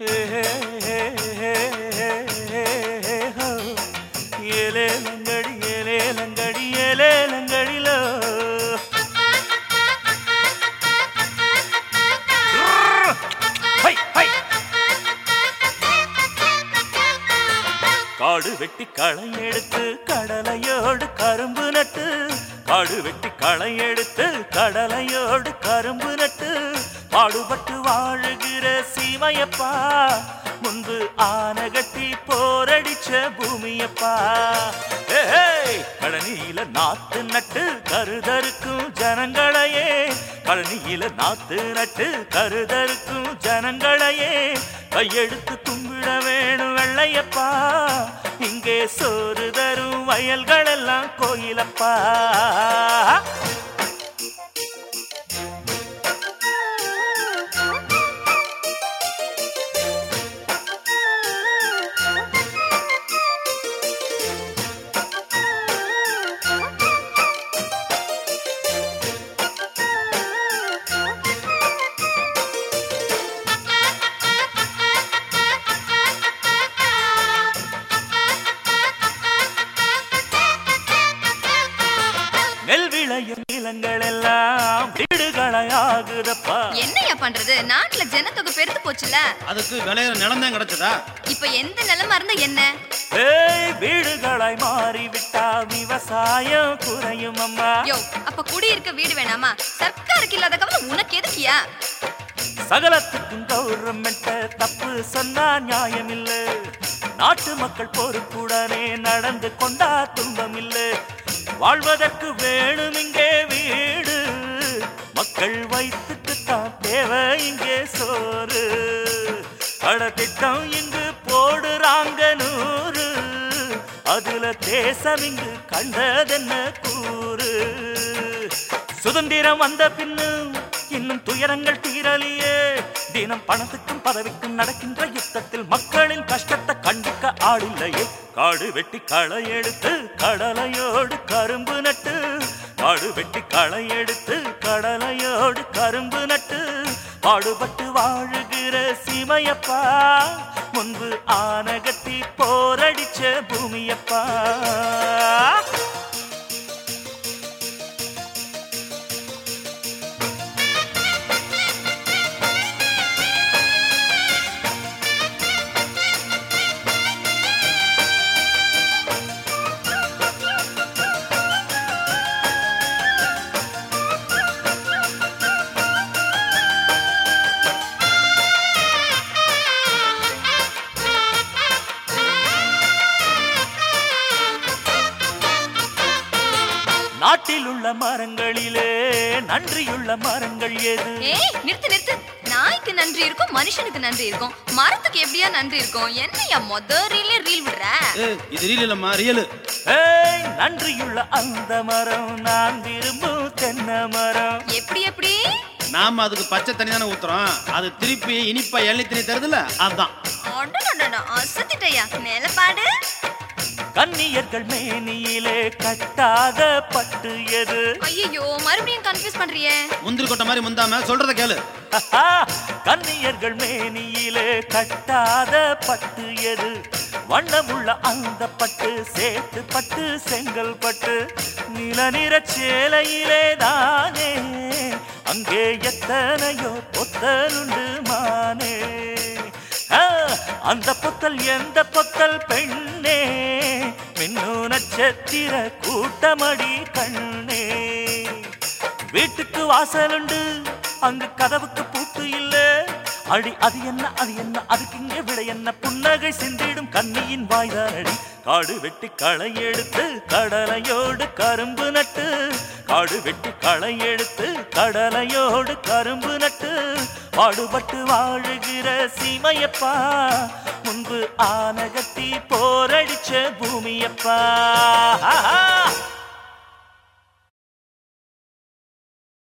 ஏலேலங்கடி ஏலேலங்கடி ஏலேலங்கடிலோ காடு வெட்டி களை எடுத்து கடலையோடு கரும்பு நட்டு காடு வெட்டி களை எடுத்து கடலையோடு கரும்பு நட்டு பாடுபட்டு வாழுகிற சீமையப்பா முன்பு ஆனகட்டி போரடிச்ச பூமியப்பா கழனியில நாத்து நட்டு கருதருக்கும் ஜனங்களையே கழனியில நாத்து நட்டு கருதருக்கும் ஜனங்களையே கையெடுத்து கும்பிட வேணும் வெள்ளையப்பா இங்கே சோறு தரும் வயல்கள் எல்லாம் கோயிலப்பா நிலங்கள் எல்லாம் வீடுகளாகுதப்பா என்னையா பண்றது நாட்டுல ஜனத்தொகை பெருத்து போச்சுல அதுக்கு விளையிற நிலம் தான் கிடைச்சதா இப்ப எந்த நிலமா இருந்தா என்ன வீடுகளாய் மாறிவிட்டா விவசாயம் குறையும் அம்மா யோ அப்ப குடியிருக்க வீடு வேணாமா சர்க்காருக்கு இல்லாத கவலை உனக்கு எதுக்கியா சகலத்துக்கும் கவர்மெண்ட் தப்பு சொன்னா நியாயம் இல்ல நாட்டு மக்கள் பொறுப்புடனே நடந்து கொண்டா துன்பம் இல்ல வாழ்வதற்கு வேணும் இங்கே வீடு மக்கள் வயிற்றுக்கு தான் தேவை இங்கே சோறு கடத்திட்டம் இங்கு போடுறாங்க 100 அதுல தேசம் இங்கு கண்டதென்ன கூறு சுதந்திரம் வந்த பின்னும் இன்னும் துயரங்கள் தீரலியே தினம் பணத்துக்கும் பதவிக்கும் நடக்கின்ற யுத்தத்தில் மக்களின் கஷ்டத்தை கண்டிக்க ஆளில்லையே காடு வெட்டி களை எடுத்து கடலையோடு கரும்பு நட்டு காடு வெட்டி களை எடுத்து கடலையோடு கரும்பு நட்டு பாடுபட்டு வாழுகிற சீமையப்பா முன்பு ஆனகட்டி போரடிச்ச பூமியப்பா நாட்டில் உள்ள மரங்களிலே நன்றியுள்ள மரங்கள் எது நிறுத்து நிறுத்து நாய்க்கு நன்றி இருக்கும் மனுஷனுக்கு நன்றி இருக்கும் மரத்துக்கு எப்படியா நன்றி இருக்கும் என்னையா முதல்ல ரீல் விடுற இது ரீல் இல்லம்மா ரியல் நன்றியுள்ள அந்த மரம் நான் விரும்பும் தென்னை மரம் எப்படி எப்படி நாம அதுக்கு பச்சை தண்ணி தானே ஊத்துறோம் அது திருப்பி இனிப்பா எண்ணெய் தண்ணி தருதுல அதான் அசத்திட்டயா மேல பாடு கன்னியர்கள் மேனியிலே கட்டாத பட்டு எது ஐயோ மறுபடியும் கன்ஃபியூஸ் பண்றியே முந்திரி கொட்டை மாதிரி முந்தாம சொல்றத கேளு கன்னியர்கள் மேனியிலே கட்டாத பட்டு எது வண்ணமுள்ள அந்த பட்டு சேத்து பட்டு செங்கல் பட்டு நிலநிற சேலையிலே தானே அங்கே எத்தனையோ பொத்தலுண்டு மானே அந்த பொத்தல் எந்த பொத்தல் பெண்ணே மின்னு நட்சத்திர கூட்டமடி கண்ணே வீட்டுக்கு வாசலுண்டு அங்கு கதவுக்கு பூட்டு இல்ல அடி அது என்ன அதுக்கு இங்கே விட என்ன புன்னகை சிந்திடும் கண்ணியின் வாய்தானடி காடு வெட்டி களை எடுத்து கடலையோடு கரும்பு நட்டு காடு வெட்டி களை எடுத்து கடலையோடு கரும்பு நட்டு பாடுபட்டு வாழுகிற சீமையப்பா முன்பு ஆனகட்டி போரடிச்ச பூமியப்பா